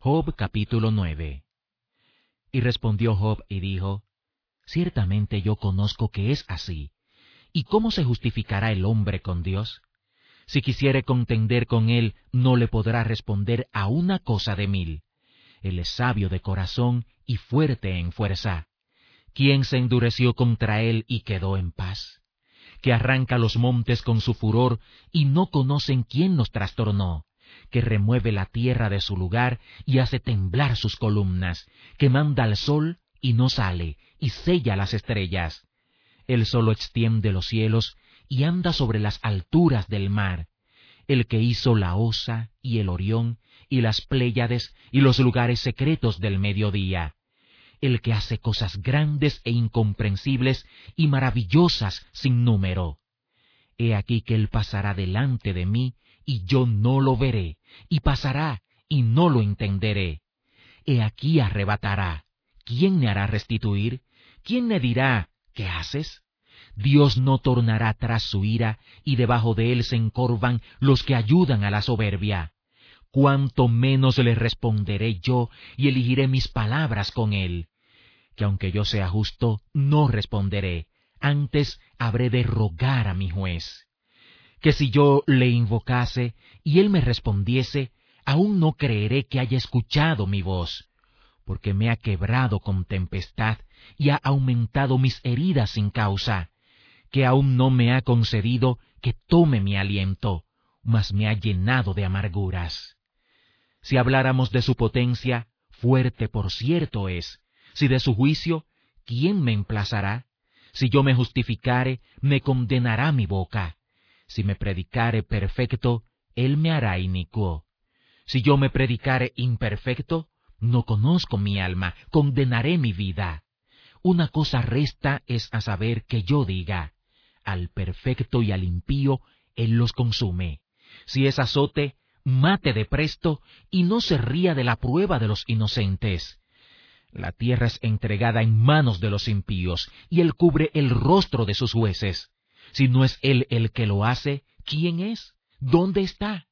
Job capítulo 9. Y respondió Job y dijo: Ciertamente yo conozco que es así. ¿Y cómo se justificará el hombre con Dios? Si quisiere contender con él, no le podrá responder a una cosa de 1000. Él es sabio de corazón y fuerte en fuerza. ¿Quién se endureció contra él y quedó en paz? Que arranca los montes con su furor y no conocen quién los trastornó, que remueve la tierra de su lugar y hace temblar sus columnas, que manda al sol y no sale, y sella las estrellas. Él solo extiende los cielos y anda sobre las alturas del mar. El que hizo la Osa y el Orión y las Pléyades y los lugares secretos del mediodía. El que hace cosas grandes e incomprensibles y maravillosas sin número. He aquí que él pasará delante de mí, y yo no lo veré, y pasará, y no lo entenderé. He aquí arrebatará. ¿Quién me hará restituir? ¿Quién me dirá, ¿qué haces? Dios no tornará atrás su ira, y debajo de él se encorvan los que ayudan a la soberbia. Cuánto menos le responderé yo, y elegiré mis palabras con él. Que aunque yo sea justo, no responderé, antes habré de rogar a mi juez. Que si yo le invocase, y él me respondiese, aún no creeré que haya escuchado mi voz, porque me ha quebrado con tempestad, y ha aumentado mis heridas sin causa, que aún no me ha concedido que tome mi aliento, mas me ha llenado de amarguras. Si habláramos de su potencia, fuerte por cierto es. Si de su juicio, ¿quién me emplazará? Si yo me justificare, me condenará mi boca. Si me predicare perfecto, él me hará inicuo. Si yo me predicare imperfecto, no conozco mi alma, condenaré mi vida. Una cosa resta es a saber que yo diga: al perfecto y al impío él los consume. Si es azote, mate de presto, y no se ría de la prueba de los inocentes. La tierra es entregada en manos de los impíos, y él cubre el rostro de sus jueces. Si no es él el que lo hace, ¿quién es? ¿Dónde está?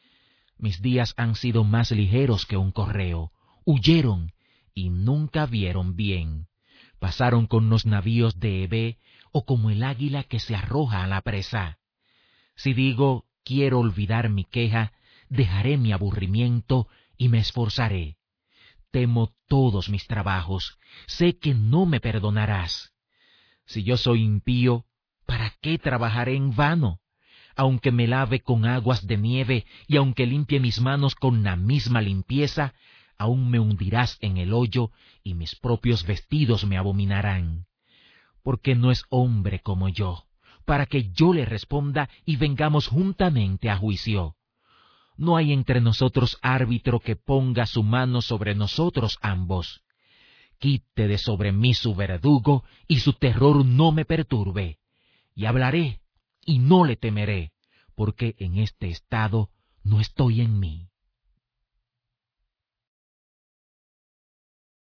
Mis días han sido más ligeros que un correo. Huyeron, y nunca vieron bien. Pasaron con los navíos de Hebe, o como el águila que se arroja a la presa. Si digo, quiero olvidar mi queja, dejaré mi aburrimiento y me esforzaré. Temo todos mis trabajos, sé que no me perdonarás. Si yo soy impío, ¿para qué trabajaré en vano? Aunque me lave con aguas de nieve y aunque limpie mis manos con la misma limpieza, aún me hundirás en el hoyo y mis propios vestidos me abominarán. Porque no es hombre como yo, para que yo le responda y vengamos juntamente a juicio. No hay entre nosotros árbitro que ponga su mano sobre nosotros ambos. Quite de sobre mí su verdugo, y su terror no me perturbe. Y hablaré, y no le temeré, porque en este estado no estoy en mí.